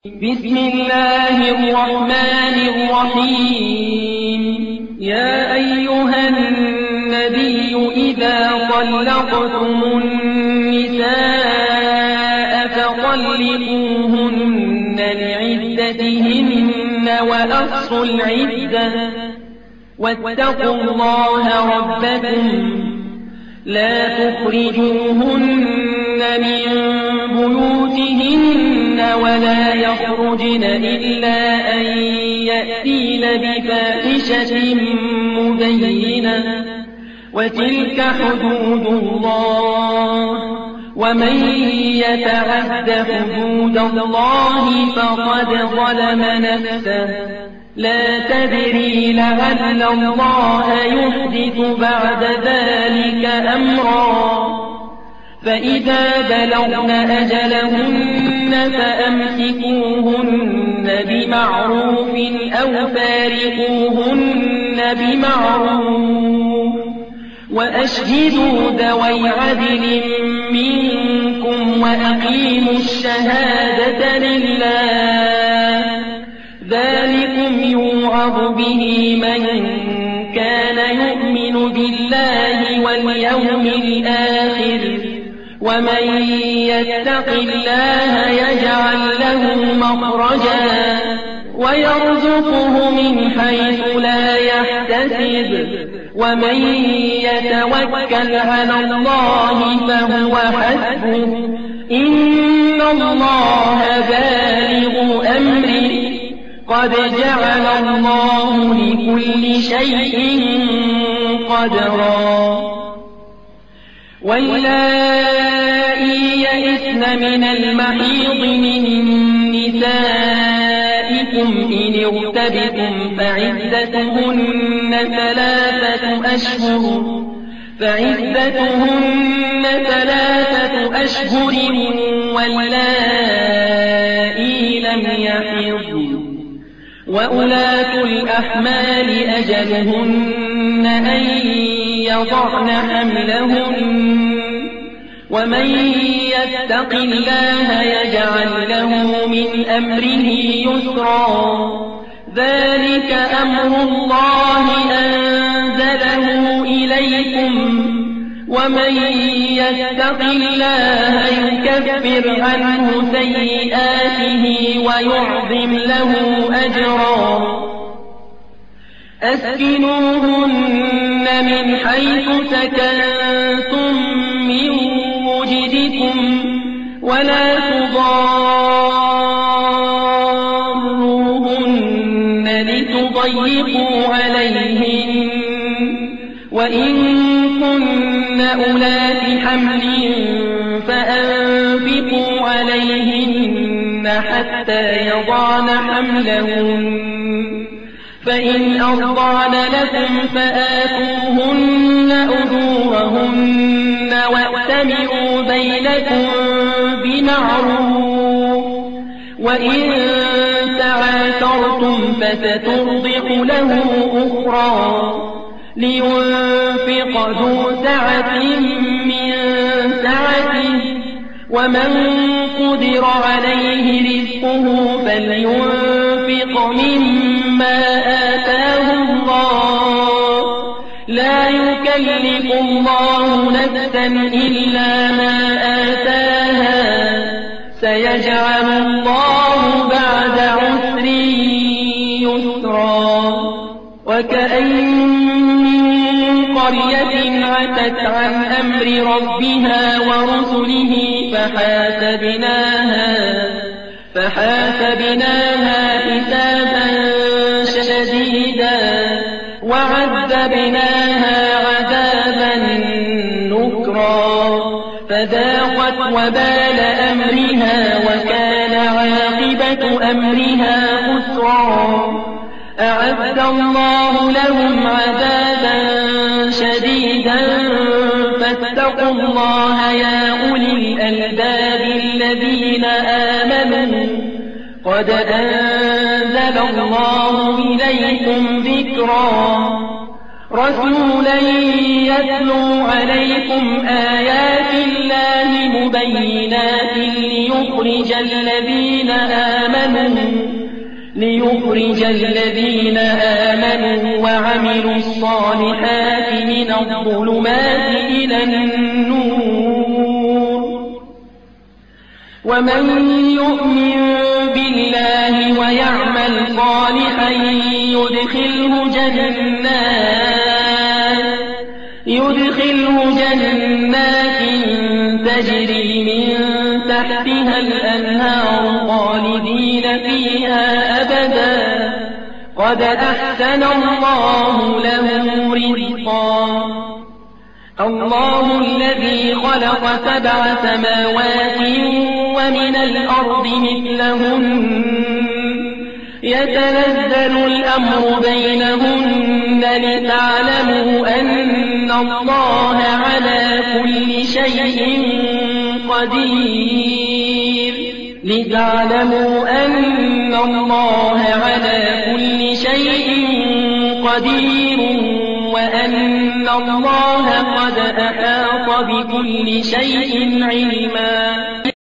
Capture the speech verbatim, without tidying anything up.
بسم الله الرحمن الرحيم. يا أيها النبي إذا طلقتم النساء فطلقوهن لعدتهن وأحصوا العدة واتقوا الله ربكم لا تخرجوهن من بيوتهن ولا يخرجن إلا أن يأتين بفاحشة مبينة وتلك حدود الله ومن يتعد حدود الله فقد ظلم نفسه لا تدري لعل الله يحدث بعد ذلك أمرا فإذا بلغن أجلهن فأمسكوهن بمعروف أو فارقوهن بمعروف وأشهدوا ذوي عدل منكم وأقيموا الشهادة لله ذلكم يوعظ به من كان يؤمن بالله واليوم الآخر ومن يتق الله يجعل له مخرجا ويرزقه من حيث لا يحتسب ومن يتوكل على الله فهو حسبه إن الله بالغ أمره قد جعل الله لكل شيء قدرا. واللائي يئسن من المحيض من نسائكم إن ارتبتم فعدتهن ثلاثة أشهر فعدتهن ثلاثة أشهر واللائي لم يحضن وأولاة الأحمال أجلهن أن يضعن حملهن ومن يتق الله يجعل له من أمره يسرا ذلك أمر الله أنزله إليكم ومن يتق الله يكفر عنه سيئاته ويعظم له أجرا. أسكنوهن من حيث سكنتم من وجدكم ولا تضاروهن لتضيقوا عليهن وإن كن أولات حمل فأنفقوا عليهن حتى يضعن حملهن فإن أرضعن لكم فآتوهن أجورهن وأتمروا بينكم بمعروف وإن تعاثرتم فسترضع له أخرى لينفق ذو سعة من سعته ومن قدر عليه رزقه فلينفق مما آتاه الله لا يكلف الله نفسا إلا ما آتاها سيجعل الله بعد عسر يسرا. وكأين من قرية عتت عن أمر ربها ورسله فحاسبناها فحاسبناها حسابا شديدا وعذبناها عذابا نكرا فذاقت وبال أمرها وكان عاقبة أمرها خسرا. أعد الله لهم عذابا شديدا فاتقوا الله يا أولي الألباب الذين آمنوا قد أنزل الله إليكم ذكرا. رسولا يتلو عليكم آيات الله مبينات ليخرج الذين آمنوا ليخرج الذين آمنوا وعملوا الصالحات من الظلمات إلى النور ومن يؤمن بالله ويعمل صالحا يدخله جنات يدخله جنات تجري من تحتها الأنهار خالدين فيها أبدا قد أحسن الله له رزقا الله الذي خلق سبع سماوات ومن الأرض مثلهن يتنزل الأمر بينهن لتعلموا أن الله على كل شيء قدير لتعلموا أن الله على كل شيء قدير وأن الله قد أحاط بكل شيء علما